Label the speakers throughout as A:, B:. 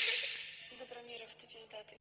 A: Добромиров, ты пиздатый.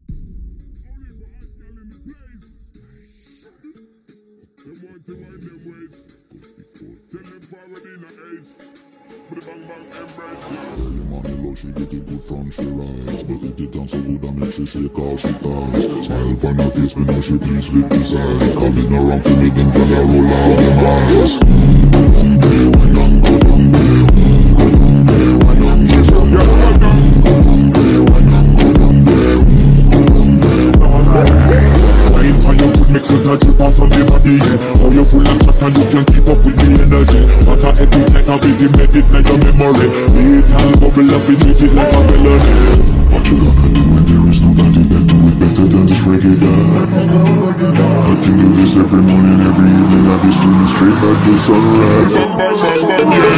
B: Them want to wind them ways. Tell them forward in a age. Put the bang bang embrace.
C: Early morning low, she get it good from she rise. But it done so good that make she shake all she ties. Smile upon her face, me know she pleased with this eyes. Calling around to me, them gyal a roll out them eyes. Go down there, wine on, go down there. Go down there, wine on, go down there. Go down there, wine on, go down there. Go down there. Wine for your food, mix it a drip off of the body. How you full of chat and you can keep up with the energy. What a epic like a video, make it like a memory. Beat all bubble up, it treat it like a melody. What you gonna do when there is nobody that do it better than this reggae guy? I can do this every morning, every evening. I'll be streaming straight back to sunrise.
B: Bang bang bang bang yeah.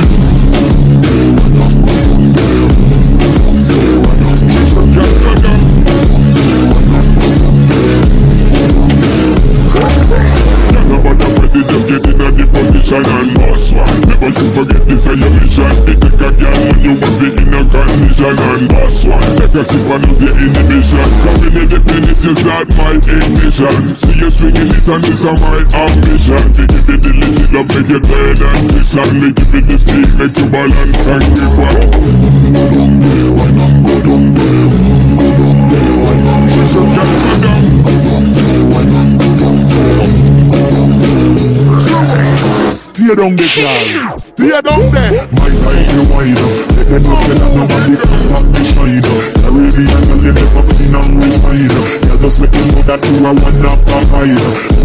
B: Just get in the position and boss one. Never you forget this is your mission. It take a girl when you want to in a condition and boss one. Take a sip and of your inhibition. Coming in the minute you start my ignition. See you swinging it and this is my ambition. To give it the little love, make you turn and listen. They give it the speed, make you balance and grip on.
C: Go down there, wine on, go down there. Go down there, wine on, go down there. Go down there, wine on, go down there. Go down there. Stay down there, girl. Stay down there. My life you wide up. Let them know say that nobody can stop me shine up. Caribbean girl, you never clean and refine up. You just make me know that you are one of a kind.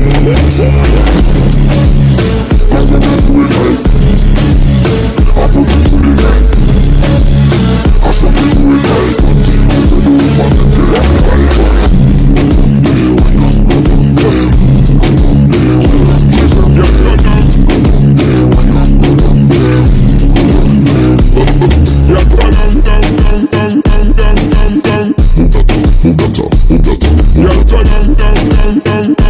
C: I wanna do it right. I put it to the right. I saw me do it right. One thing I do, man, and get it right. Go down there, why not go down there? Go down there, why not go down there? Go down there, why not go down there? Go down there.
B: Yeah, down down down down down down down down.
C: Move that up, move that up, move that up, move that up.
B: Yeah, down down down down down.